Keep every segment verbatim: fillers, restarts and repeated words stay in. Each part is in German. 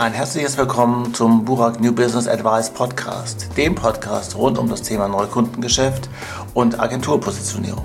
Ein herzliches Willkommen zum Burak New Business Advice Podcast, dem Podcast rund um das Thema Neukundengeschäft und Agenturpositionierung.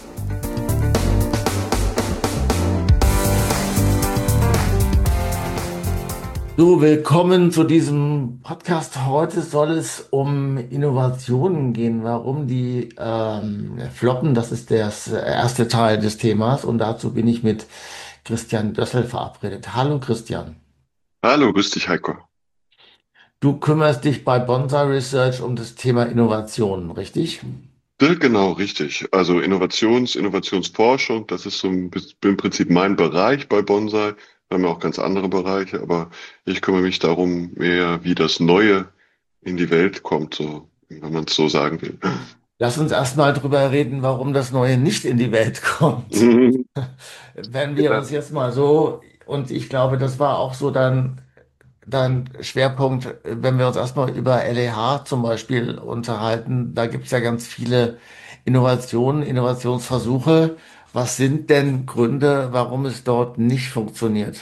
So, willkommen zu diesem Podcast. Heute soll es um Innovationen gehen, warum die ähm, floppen. Das ist der erste Teil des Themas und dazu bin ich mit Christian Dössel verabredet. Hallo Christian. Hallo, grüß dich, Heiko. Du kümmerst dich bei Bonsai Research um das Thema Innovationen, richtig? Ja, genau, richtig. Also Innovations, Innovationsforschung, das ist so ein bis- im Prinzip mein Bereich bei Bonsai. Wir haben ja auch ganz andere Bereiche, aber ich kümmere mich darum mehr, wie das Neue in die Welt kommt, so, wenn man es so sagen will. Lass uns erstmal drüber reden, warum das Neue nicht in die Welt kommt. Mhm. Wenn wir Ja, uns jetzt mal so, und ich glaube, das war auch so dein, dein Schwerpunkt, wenn wir uns erstmal über L E H zum Beispiel unterhalten, da gibt es ja ganz viele Innovationen, Innovationsversuche. Was sind denn Gründe, warum es dort nicht funktioniert?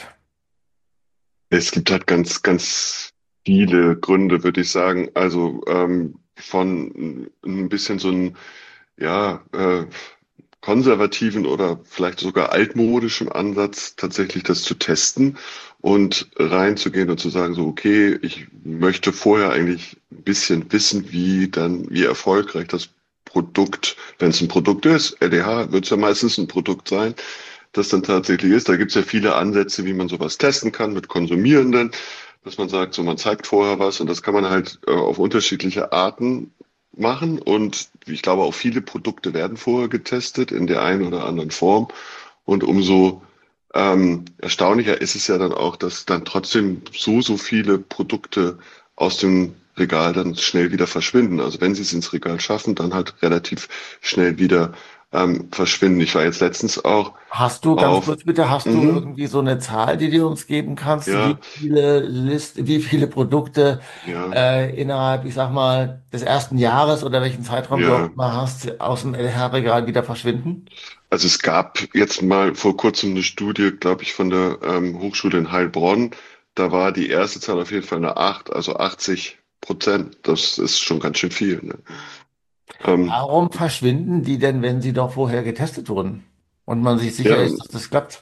es gibt halt ganz, ganz viele Gründe, würde ich sagen. Also ähm, von ein bisschen so ein, ja, äh, konservativen oder vielleicht sogar altmodischen Ansatz, tatsächlich das zu testen und reinzugehen und zu sagen, so, okay, ich möchte vorher eigentlich ein bisschen wissen, wie dann, wie erfolgreich das Produkt, wenn es ein Produkt ist, L E H wird es ja meistens ein Produkt sein, das dann tatsächlich ist. Da gibt es ja viele Ansätze, wie man sowas testen kann mit Konsumierenden, dass man sagt, so man zeigt vorher was und das kann man halt äh, auf unterschiedliche Arten machen. Und ich glaube, auch viele Produkte werden vorher getestet in der einen oder anderen Form. Und umso ähm, erstaunlicher ist es ja dann auch, dass dann trotzdem so, so viele Produkte aus dem Regal dann schnell wieder verschwinden. Also wenn sie es ins Regal schaffen, dann halt relativ schnell wieder ähm, verschwinden. Ich war jetzt letztens auch Hast du, ganz auf, kurz bitte, hast du mhm, irgendwie so eine Zahl, die du uns geben kannst, ja, wie viele List, wie viele Produkte ja, äh, innerhalb, ich sag mal, des ersten Jahres oder welchen Zeitraum du ja. auch mal hast, aus dem L H-Regal wieder verschwinden? Also es gab jetzt mal vor kurzem eine Studie, glaube ich, von der ähm, Hochschule in Heilbronn. Da war die erste Zahl auf jeden Fall eine acht, also achtzig Prozent. Das ist schon ganz schön viel. Ne? Ähm, Warum verschwinden die denn, wenn sie doch vorher getestet wurden und man sich sicher ja, ist, dass das klappt?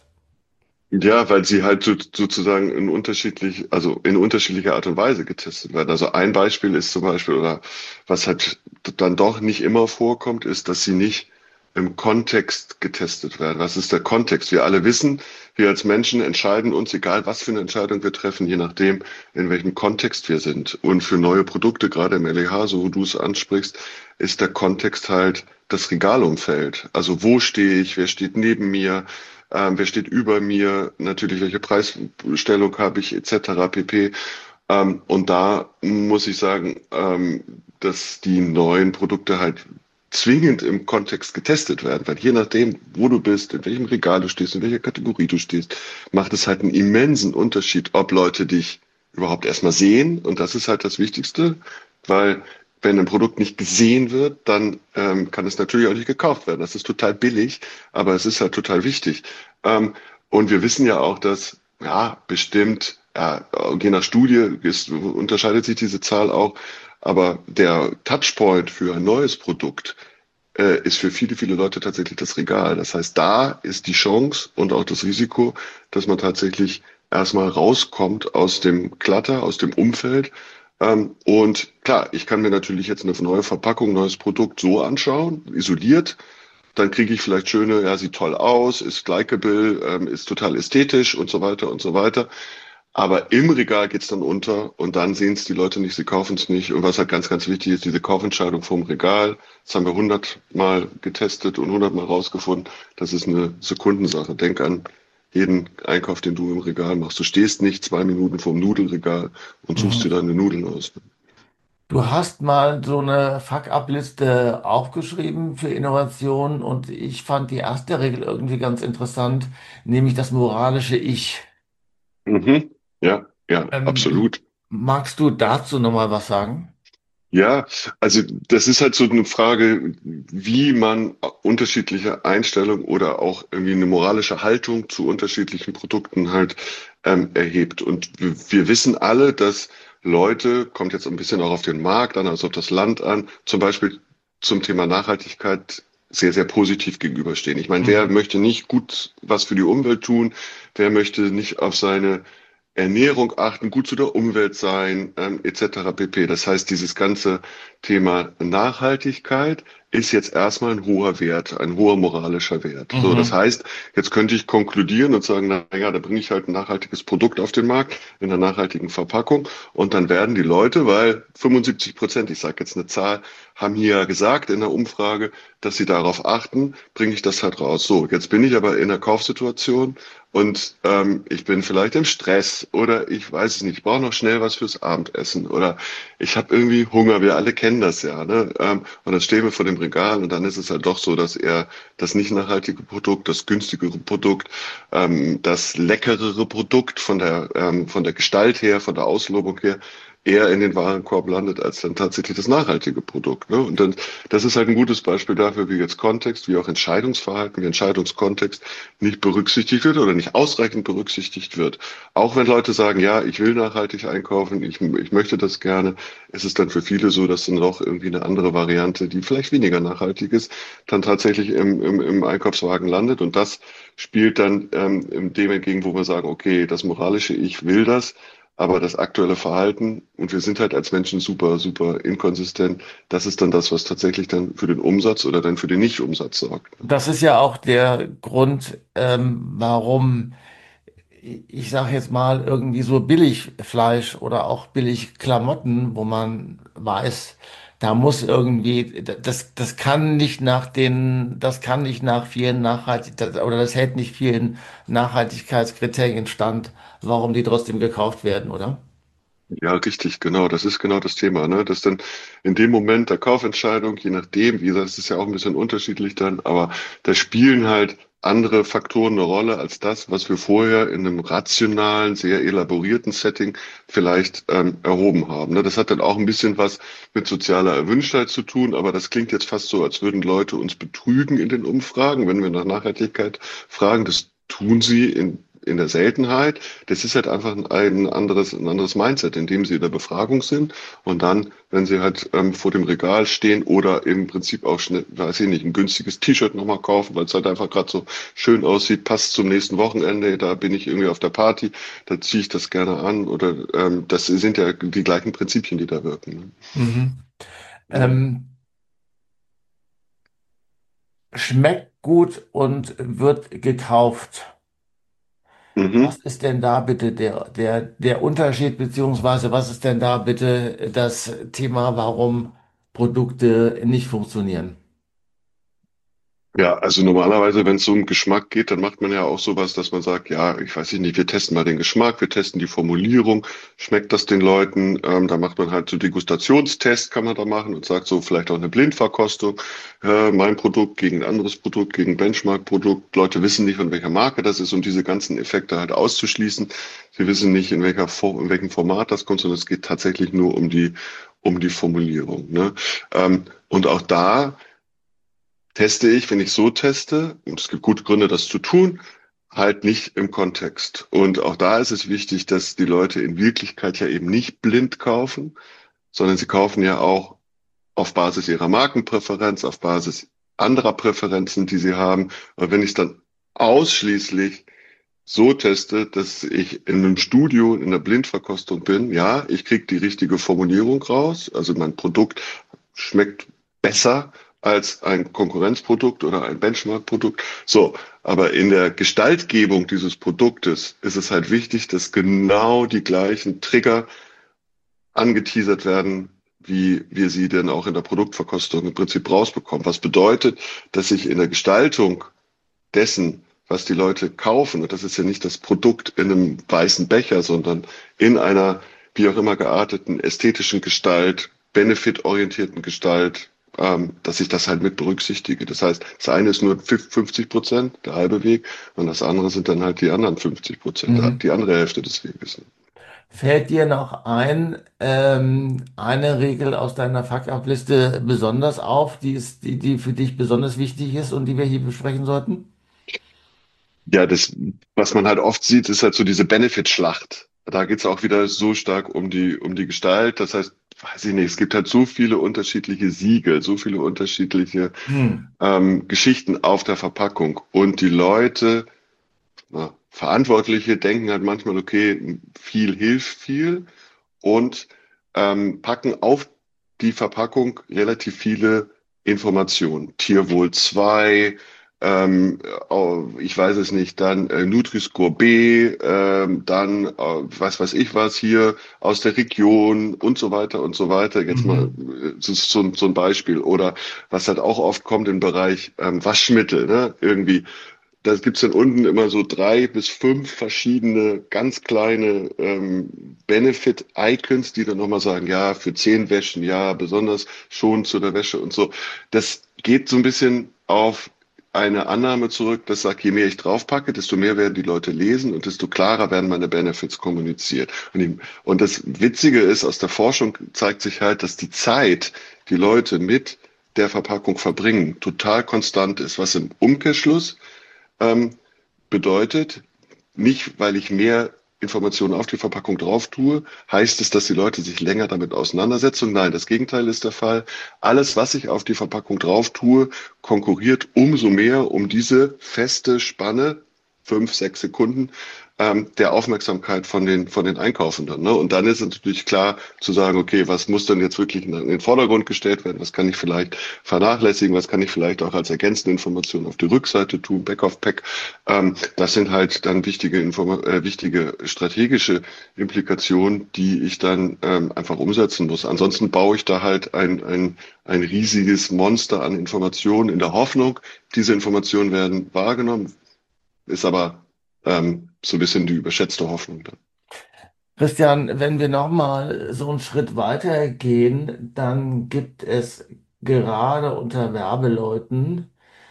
ja, weil sie halt so, sozusagen in unterschiedlich, also in unterschiedlicher Art und Weise getestet werden. Also ein Beispiel ist zum Beispiel, oder was halt dann doch nicht immer vorkommt, ist, dass sie nicht im Kontext getestet werden. Was ist der Kontext? Wir alle wissen, wir als Menschen entscheiden uns, egal was für eine Entscheidung wir treffen, je nachdem, in welchem Kontext wir sind. Und für neue Produkte, gerade im L E H, so wo du es ansprichst, ist der Kontext halt das Regalumfeld. Also wo stehe ich? Wer steht neben mir? Ähm, wer steht über mir, natürlich welche Preisstellung habe ich, et cetera pp. Ähm, und da muss ich sagen, ähm, dass die neuen Produkte halt zwingend im Kontext getestet werden, weil je nachdem, wo du bist, in welchem Regal du stehst, in welcher Kategorie du stehst, macht es halt einen immensen Unterschied, ob Leute dich überhaupt erstmal sehen. Und das ist halt das Wichtigste, weil wenn ein Produkt nicht gesehen wird, dann ähm, kann es natürlich auch nicht gekauft werden. Das ist total billig, aber es ist halt total wichtig. Ähm, und wir wissen ja auch, dass ja bestimmt, ja, je nach Studie ist, unterscheidet sich diese Zahl auch, aber der Touchpoint für ein neues Produkt äh, ist für viele, viele Leute tatsächlich das Regal. Das heißt, da ist die Chance und auch das Risiko, dass man tatsächlich erstmal rauskommt aus dem Clutter, aus dem Umfeld. Ähm, und klar, ich kann mir natürlich jetzt eine neue Verpackung, neues Produkt so anschauen, isoliert. Dann kriege ich vielleicht schöne, ja, sieht toll aus, ist likable, ähm, ist total ästhetisch und so weiter und so weiter. Aber im Regal geht's dann unter und dann sehen es die Leute nicht, sie kaufen es nicht. Und was halt ganz, ganz wichtig ist, diese Kaufentscheidung vom Regal, das haben wir hundertmal getestet und hundertmal rausgefunden, das ist eine Sekundensache. Denk an jeden Einkauf, den du im Regal machst. Du stehst nicht zwei Minuten vorm Nudelregal und suchst dir Mhm. deine Nudeln aus. Du hast mal so eine Fuck-up-Liste aufgeschrieben für Innovation und ich fand die erste Regel irgendwie ganz interessant, nämlich das moralische Ich. Mhm. Ja, ja, Ähm, absolut. magst du dazu nochmal was sagen? Ja, also das ist halt so eine Frage, wie man unterschiedliche Einstellungen oder auch irgendwie eine moralische Haltung zu unterschiedlichen Produkten halt ähm, erhebt. Und wir, wir wissen alle, dass Leute, kommt jetzt ein bisschen auch auf den Markt an, also auf das Land an, zum Beispiel zum Thema Nachhaltigkeit sehr, sehr positiv gegenüberstehen. Ich meine, wer Mhm. möchte nicht gut was für die Umwelt tun? Wer möchte nicht auf seine Ernährung achten, gut zu der Umwelt sein, ähm, et cetera pp. Das heißt, dieses ganze Thema Nachhaltigkeit ist jetzt erstmal ein hoher Wert, ein hoher moralischer Wert. So, das Mhm. heißt, jetzt könnte ich konkludieren und sagen, na ja, da bringe ich halt ein nachhaltiges Produkt auf den Markt in einer nachhaltigen Verpackung und dann werden die Leute, weil fünfundsiebzig Prozent, ich sage jetzt eine Zahl, haben hier ja gesagt in der Umfrage, dass sie darauf achten, bringe ich das halt raus. So, jetzt bin ich aber in einer Kaufsituation und ähm, ich bin vielleicht im Stress oder ich weiß es nicht, ich brauche noch schnell was fürs Abendessen oder ich habe irgendwie Hunger, wir alle kennen das ja, ne? Ähm, und dann stehen wir vor dem Regal und dann ist es halt doch so, dass er das nicht nachhaltige Produkt, das günstigere Produkt, ähm, das leckerere Produkt von der, ähm, von der Gestalt her, von der Auslobung her, eher in den Warenkorb landet als dann tatsächlich das nachhaltige Produkt. Ne? Und dann, das ist halt ein gutes Beispiel dafür, wie jetzt Kontext, wie auch Entscheidungsverhalten, wie Entscheidungskontext nicht berücksichtigt wird oder nicht ausreichend berücksichtigt wird. Auch wenn Leute sagen, ja, ich will nachhaltig einkaufen, ich, ich möchte das gerne, ist es dann für viele so, dass dann doch irgendwie eine andere Variante, die vielleicht weniger nachhaltig ist, dann tatsächlich im, im, im Einkaufswagen landet. Und das spielt dann ähm, dem entgegen, wo wir sagen, okay, das moralische Ich will das, aber das aktuelle Verhalten, und wir sind halt als Menschen super, super inkonsistent, das ist dann das, was tatsächlich dann für den Umsatz oder dann für den Nicht-Umsatz sorgt. Das ist ja auch der Grund, ähm, warum ich sage jetzt mal irgendwie so Billigfleisch oder auch billig Klamotten, wo man weiß, da muss irgendwie, das, das kann nicht nach den, das kann nicht nach vielen Nachhaltig, oder das hält nicht vielen Nachhaltigkeitskriterien stand, warum die trotzdem gekauft werden, oder? Ja, richtig, genau. Das ist genau das Thema, ne? Dass dann in dem Moment der Kaufentscheidung, je nachdem, wie gesagt, es ist ja auch ein bisschen unterschiedlich dann, aber da spielen halt andere Faktoren eine Rolle als das, was wir vorher in einem rationalen, sehr elaborierten Setting vielleicht ähm, erhoben haben. Ne? Das hat dann auch ein bisschen was mit sozialer Erwünschtheit zu tun, aber das klingt jetzt fast so, als würden Leute uns betrügen in den Umfragen, wenn wir nach Nachhaltigkeit fragen. Das tun sie in in der Seltenheit. Das ist halt einfach ein anderes, ein anderes Mindset, in dem sie in der Befragung sind. Und dann, wenn sie halt ähm, vor dem Regal stehen oder im Prinzip auch schnell, weiß ich nicht, ein günstiges T-Shirt nochmal kaufen, weil es halt einfach gerade so schön aussieht, passt zum nächsten Wochenende, da bin ich irgendwie auf der Party, da ziehe ich das gerne an. Oder ähm, das sind ja die gleichen Prinzipien, die da wirken. Mhm. Ne? Ähm, schmeckt gut und wird gekauft. Was Mhm. ist denn da bitte der, der, der Unterschied, beziehungsweise was ist denn da bitte das Thema, warum Produkte nicht funktionieren? Ja, also normalerweise, wenn es so um Geschmack geht, dann macht man ja auch sowas, dass man sagt, ja, ich weiß nicht, wir testen mal den Geschmack, wir testen die Formulierung, schmeckt das den Leuten? Ähm, da macht man halt so Degustationstest, kann man da machen und sagt so vielleicht auch eine Blindverkostung, äh, mein Produkt gegen ein anderes Produkt, gegen ein Benchmark-Produkt. Leute wissen nicht, von welcher Marke das ist, um diese ganzen Effekte halt auszuschließen. Sie wissen nicht, in welcher For in welchem Format das kommt, sondern es geht tatsächlich nur um die um die Formulierung. Ne? Ähm, und auch da teste ich, wenn ich so teste, und es gibt gute Gründe, das zu tun, halt nicht im Kontext. Und auch da ist es wichtig, dass die Leute in Wirklichkeit ja eben nicht blind kaufen, sondern sie kaufen ja auch auf Basis ihrer Markenpräferenz, auf Basis anderer Präferenzen, die sie haben. Und wenn ich es dann ausschließlich so teste, dass ich in einem Studio in der Blindverkostung bin, ja, ich kriege die richtige Formulierung raus, also mein Produkt schmeckt besser als ein Konkurrenzprodukt oder ein Benchmark-Produkt. So, aber in der Gestaltgebung dieses Produktes ist es halt wichtig, dass genau die gleichen Trigger angeteasert werden, wie wir sie denn auch in der Produktverkostung im Prinzip rausbekommen. Was bedeutet, dass ich in der Gestaltung dessen, was die Leute kaufen, und das ist ja nicht das Produkt in einem weißen Becher, sondern in einer wie auch immer gearteten ästhetischen Gestalt, benefitorientierten Gestalt, ähm, dass ich das halt mit berücksichtige. Das heißt, das eine ist nur fünfzig Prozent, der halbe Weg, und das andere sind dann halt die anderen fünfzig Prozent, Mhm. die andere Hälfte des Weges. Fällt dir noch ein, ähm, eine Regel aus deiner Fuck-Up-Liste besonders auf, die ist, die, die für dich besonders wichtig ist und die wir hier besprechen sollten? Ja, das, was man halt oft sieht, ist halt so diese Benefit-Schlacht. Da geht's auch wieder so stark um die, um die Gestalt. Das heißt, weiß ich nicht, es gibt halt so viele unterschiedliche Siegel, so viele unterschiedliche Hm. ähm, Geschichten auf der Verpackung. Und die Leute, na, Verantwortliche denken halt manchmal, okay, viel hilft viel und ähm, packen auf die Verpackung relativ viele Informationen. Tierwohl zwei, ähm, oh, ich weiß es nicht, dann äh, Nutri-Score B, ähm, dann äh, was weiß ich was hier aus der Region und so weiter und so weiter. Jetzt mal, Mhm. äh, das ist so, ein- so ein Beispiel. Oder was halt auch oft kommt im Bereich ähm, Waschmittel, ne? Irgendwie da gibt's dann unten immer so drei bis fünf verschiedene ganz kleine ähm, Benefit-Icons, die dann nochmal sagen, ja, für zehn Wäschen, ja, besonders schon zu der Wäsche und so. Das geht so ein bisschen auf eine Annahme zurück, das sagt, je mehr ich draufpacke, desto mehr werden die Leute lesen und desto klarer werden meine Benefits kommuniziert. Und, die, und das Witzige ist, aus der Forschung zeigt sich halt, dass die Zeit, die Leute mit der Verpackung verbringen, total konstant ist, was im Umkehrschluss ähm, bedeutet, nicht weil ich mehr Informationen auf die Verpackung drauf tue, heißt es, dass die Leute sich länger damit auseinandersetzen. Und nein, das Gegenteil ist der Fall. Alles, was ich auf die Verpackung drauf tue, konkurriert umso mehr um diese feste Spanne, fünf, sechs Sekunden, ähm, der Aufmerksamkeit von den, von den Einkaufenden. Ne? Und dann ist es natürlich klar zu sagen, okay, was muss denn jetzt wirklich in, in den Vordergrund gestellt werden? Was kann ich vielleicht vernachlässigen? Was kann ich vielleicht auch als ergänzende Information auf die Rückseite tun? Back of Pack. Ähm, das sind halt dann wichtige, Inform äh, wichtige strategische Implikationen, die ich dann ähm, einfach umsetzen muss. Ansonsten baue ich da halt ein, ein, ein riesiges Monster an Informationen in der Hoffnung, diese Informationen werden wahrgenommen, ist aber ähm, so ein bisschen die überschätzte Hoffnung dann. Christian, wenn wir nochmal so einen Schritt weiter gehen, dann gibt es gerade unter Werbeleuten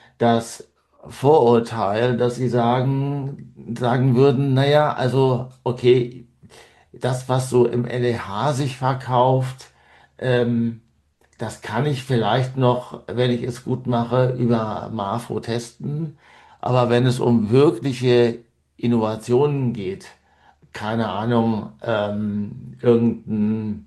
das Vorurteil, dass sie sagen, sagen würden, naja, also okay, das, was so im L E H sich verkauft, ähm, das kann ich vielleicht noch, wenn ich es gut mache, über Marfo testen. Aber wenn es um wirkliche Innovationen geht, keine Ahnung, ähm, irgendein,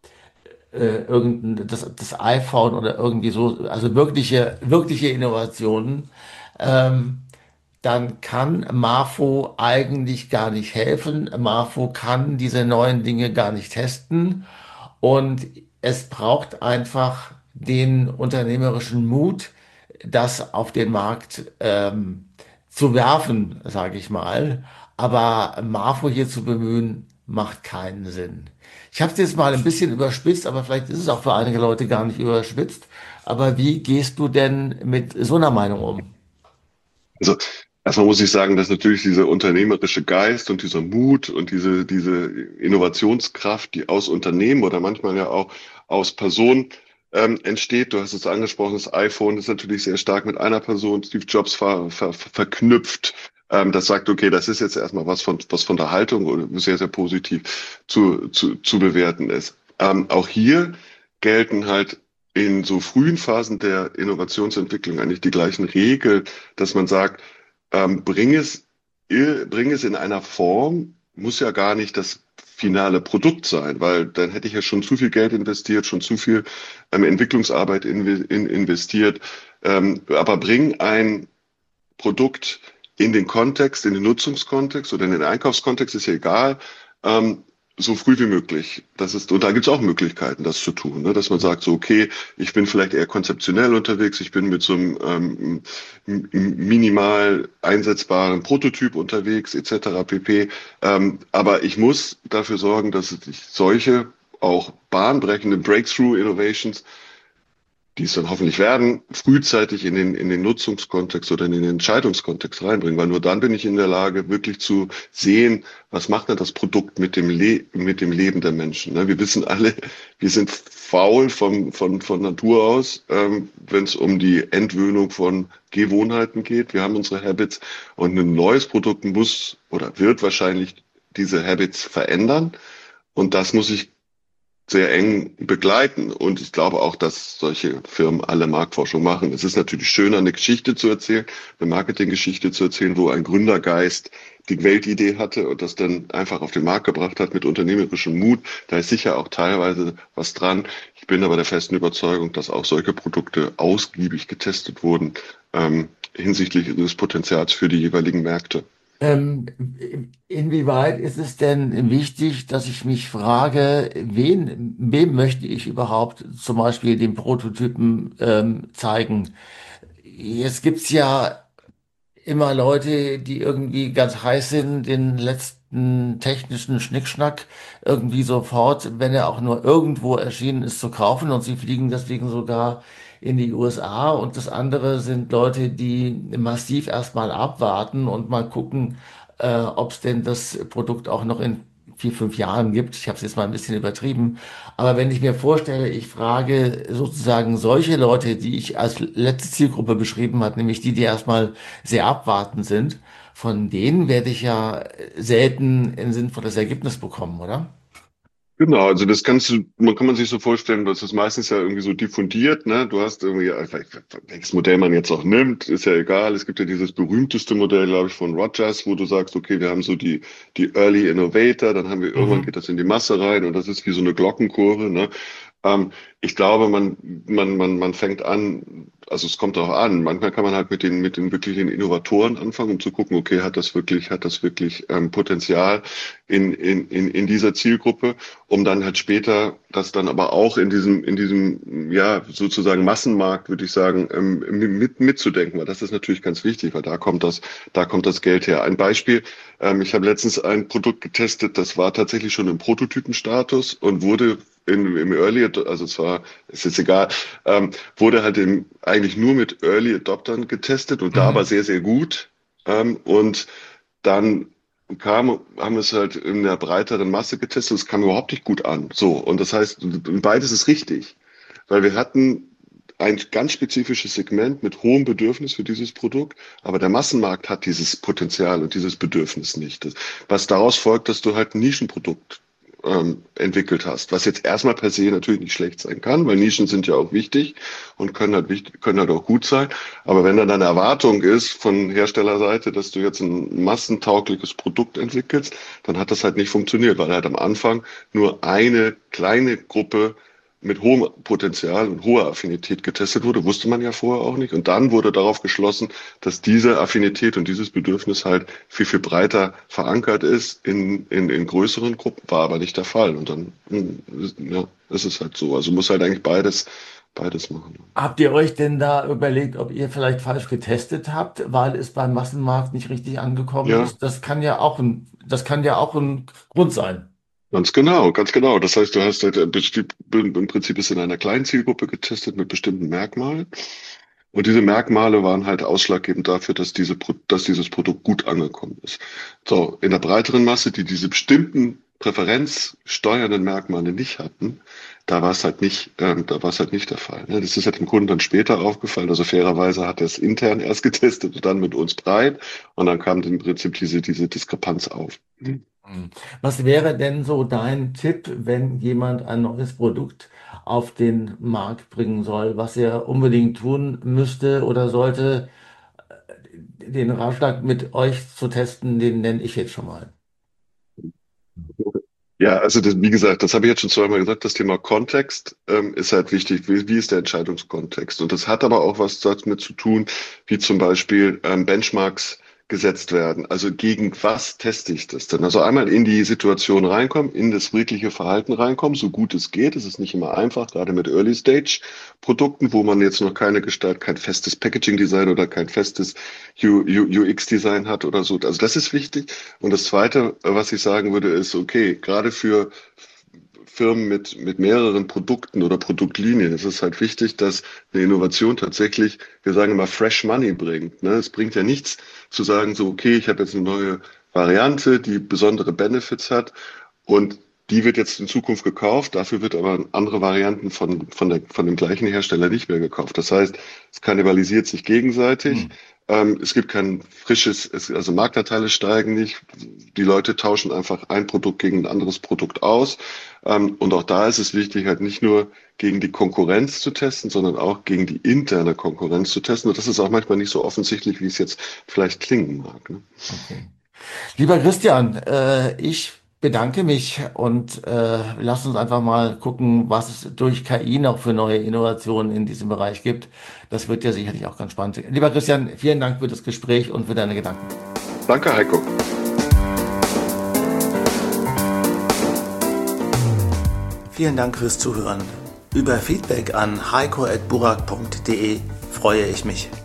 äh, irgendein das, das iPhone oder irgendwie so, also wirkliche, wirkliche Innovationen, ähm, dann kann Marfo eigentlich gar nicht helfen. Marfo kann diese neuen Dinge gar nicht testen. Und es braucht einfach den unternehmerischen Mut, das auf den Markt ähm, zu werfen, sage ich mal. Aber Marfo hier zu bemühen, macht keinen Sinn. Ich habe es jetzt mal ein bisschen überspitzt, aber vielleicht ist es auch für einige Leute gar nicht überspitzt. Aber wie gehst du denn mit so einer Meinung um? Also erstmal muss ich sagen, dass natürlich dieser unternehmerische Geist und dieser Mut und diese, diese Innovationskraft, die aus Unternehmen oder manchmal ja auch aus Personen ähm, entsteht. Du hast es angesprochen, das iPhone ist natürlich sehr stark mit einer Person, Steve Jobs, ver, ver, verknüpft. Ähm, das sagt, okay, das ist jetzt erstmal was von, was von der Haltung oder sehr, sehr positiv zu, zu, zu bewerten ist. Ähm, auch hier gelten halt in so frühen Phasen der Innovationsentwicklung eigentlich die gleichen Regeln, dass man sagt, ähm, bring es, bring es in einer Form, muss ja gar nicht das finale Produkt sein, weil dann hätte ich ja schon zu viel Geld investiert, schon zu viel ähm, Entwicklungsarbeit in, in, investiert. Ähm, aber bring ein Produkt in den Kontext, in den Nutzungskontext oder in den Einkaufskontext, ist ja egal, ähm, so früh wie möglich. Das ist, und da gibt es auch Möglichkeiten, das zu tun, ne? Dass man sagt, so, okay, ich bin vielleicht eher konzeptionell unterwegs, ich bin mit so einem ähm, minimal einsetzbaren Prototyp unterwegs, et cetera pp. Ähm, aber ich muss dafür sorgen, dass ich solche auch bahnbrechende Breakthrough Innovations, die es dann hoffentlich werden, frühzeitig in den, in den Nutzungskontext oder in den Entscheidungskontext reinbringen, weil nur dann bin ich in der Lage, wirklich zu sehen, was macht denn das Produkt mit dem, Le mit dem Leben der Menschen. Ne? Wir wissen alle, wir sind faul von, von, von Natur aus, ähm, wenn es um die Entwöhnung von Gewohnheiten geht. Wir haben unsere Habits und ein neues Produkt muss oder wird wahrscheinlich diese Habits verändern. Und das muss ich sehr eng begleiten. Und ich glaube auch, dass solche Firmen alle Marktforschung machen. Es ist natürlich schöner, eine Geschichte zu erzählen, eine Marketinggeschichte zu erzählen, wo ein Gründergeist die Weltidee hatte und das dann einfach auf den Markt gebracht hat mit unternehmerischem Mut. Da ist sicher auch teilweise was dran. Ich bin aber der festen Überzeugung, dass auch solche Produkte ausgiebig getestet wurden, ähm, hinsichtlich des Potenzials für die jeweiligen Märkte. Ähm, inwieweit ist es denn wichtig, dass ich mich frage, wen, wem möchte ich überhaupt zum Beispiel den Prototypen ähm, zeigen? Jetzt gibt's ja immer Leute, die irgendwie ganz heiß sind, den letzten technischen Schnickschnack irgendwie sofort, wenn er auch nur irgendwo erschienen ist, zu kaufen und sie fliegen deswegen sogar in die U S A. Und das andere sind Leute, die massiv erstmal abwarten und mal gucken, äh, ob es denn das Produkt auch noch in vier, fünf Jahren gibt. Ich habe es jetzt mal ein bisschen übertrieben. Aber wenn ich mir vorstelle, ich frage sozusagen solche Leute, die ich als letzte Zielgruppe beschrieben habe, nämlich die, die erstmal sehr abwartend sind, von denen werde ich ja selten ein sinnvolles Ergebnis bekommen, oder? Genau, also das kannst du, man kann man sich so vorstellen, das ist meistens ja irgendwie so diffundiert, ne? Du hast irgendwie, einfach, welches Modell man jetzt auch nimmt, ist ja egal. Es gibt ja dieses berühmteste Modell, glaube ich, von Rogers, wo du sagst, okay, wir haben so die, die Early Innovator, dann haben wir irgendwann Mhm. geht das in die Masse rein und das ist wie so eine Glockenkurve, ne? Ähm, ich glaube, man, man, man, man fängt an, also es kommt auch an. Manchmal kann man halt mit den, mit den wirklichen Innovatoren anfangen, um zu gucken, okay, hat das wirklich, hat das wirklich ähm, Potenzial in, in, in, in dieser Zielgruppe, um dann halt später das dann aber auch in diesem, in diesem, ja, sozusagen Massenmarkt, würde ich sagen, ähm, mit, mitzudenken, weil das ist natürlich ganz wichtig, weil da kommt das, da kommt das Geld her. Ein Beispiel, ähm, ich habe letztens ein Produkt getestet, das war tatsächlich schon im Prototypenstatus und wurde in, im Early, also es war, ist jetzt egal, ähm, wurde halt im, eigentlich nur mit Early Adoptern getestet und da aber Mhm. sehr, sehr gut. Ähm, und dann kam, haben wir es halt in der breiteren Masse getestet, es kam überhaupt nicht gut an. So, und das heißt, beides ist richtig, weil wir hatten ein ganz spezifisches Segment mit hohem Bedürfnis für dieses Produkt, aber der Massenmarkt hat dieses Potenzial und dieses Bedürfnis nicht. Das, was daraus folgt, dass du halt ein Nischenprodukt ähm, entwickelt hast, was jetzt erstmal per se natürlich nicht schlecht sein kann, weil Nischen sind ja auch wichtig und können halt wichtig, können halt auch gut sein. Aber wenn dann eine Erwartung ist von Herstellerseite, dass du jetzt ein massentaugliches Produkt entwickelst, dann hat das halt nicht funktioniert, weil halt am Anfang nur eine kleine Gruppe mit hohem Potenzial und hoher Affinität getestet wurde, wusste man ja vorher auch nicht. Und dann wurde darauf geschlossen, dass diese Affinität und dieses Bedürfnis halt viel, viel breiter verankert ist in, in, in größeren Gruppen, war aber nicht der Fall. Und dann, hm, ja, ist es halt so. Also muss halt eigentlich beides, beides machen. Habt ihr euch denn da überlegt, ob ihr vielleicht falsch getestet habt, weil es beim Massenmarkt nicht richtig angekommen Ja, ist? Das kann ja auch ein, das kann ja auch ein Grund sein. ganz genau, ganz genau. Das heißt, du hast halt äh, besti- im Prinzip ist in einer kleinen Zielgruppe getestet mit bestimmten Merkmalen. Und diese Merkmale waren halt ausschlaggebend dafür, dass diese, Pro- dass dieses Produkt gut angekommen ist. So, in der breiteren Masse, die diese bestimmten präferenzsteuernden Merkmale nicht hatten, da war es halt nicht, ähm, da war es halt nicht der Fall. Ne? Das ist halt dem Kunden dann später aufgefallen. Also fairerweise hat er es intern erst getestet und dann mit uns breit. Und dann kam im Prinzip diese, diese Diskrepanz auf. Hm. Was wäre denn so dein Tipp, wenn jemand ein neues Produkt auf den Markt bringen soll, was er unbedingt tun müsste oder sollte? Den Ratschlag mit euch zu testen, den nenne ich jetzt schon mal. Ja, also das, wie gesagt, das habe ich jetzt schon zweimal gesagt, das Thema Kontext ähm, ist halt wichtig. Wie, wie ist der Entscheidungskontext? Und das hat aber auch was damit zu tun, wie zum Beispiel ähm, Benchmarks gesetzt werden. Also gegen was teste ich das denn? Also einmal in die Situation reinkommen, in das wirkliche Verhalten reinkommen, so gut es geht. Es ist nicht immer einfach, gerade mit Early-Stage-Produkten, wo man jetzt noch keine Gestalt, kein festes Packaging-Design oder kein festes U X-Design hat oder so. Also das ist wichtig. Und das Zweite, was ich sagen würde, ist, okay, gerade für Firmen mit, mit mehreren Produkten oder Produktlinien ist es halt wichtig, dass eine Innovation tatsächlich, wir sagen immer, Fresh Money bringt. Ne? Es bringt ja nichts zu sagen, so, okay, ich habe jetzt eine neue Variante, die besondere Benefits hat und die wird jetzt in Zukunft gekauft, dafür wird aber andere Varianten von, von, der, von dem gleichen Hersteller nicht mehr gekauft. Das heißt, es kannibalisiert sich gegenseitig. Hm. Ähm, es gibt kein frisches, es, also Marktanteile steigen nicht. Die Leute tauschen einfach ein Produkt gegen ein anderes Produkt aus. Ähm, und auch da ist es wichtig, halt nicht nur gegen die Konkurrenz zu testen, sondern auch gegen die interne Konkurrenz zu testen. Und das ist auch manchmal nicht so offensichtlich, wie es jetzt vielleicht klingen mag. Ne? Okay. Lieber Christian, äh, ich bedanke mich und äh, lass uns einfach mal gucken, was es durch K I noch für neue Innovationen in diesem Bereich gibt. Das wird ja sicherlich auch ganz spannend. Lieber Christian, vielen Dank für das Gespräch und für deine Gedanken. Danke, Heiko. Vielen Dank fürs Zuhören. Über Feedback an heiko at burak punkt de freue ich mich.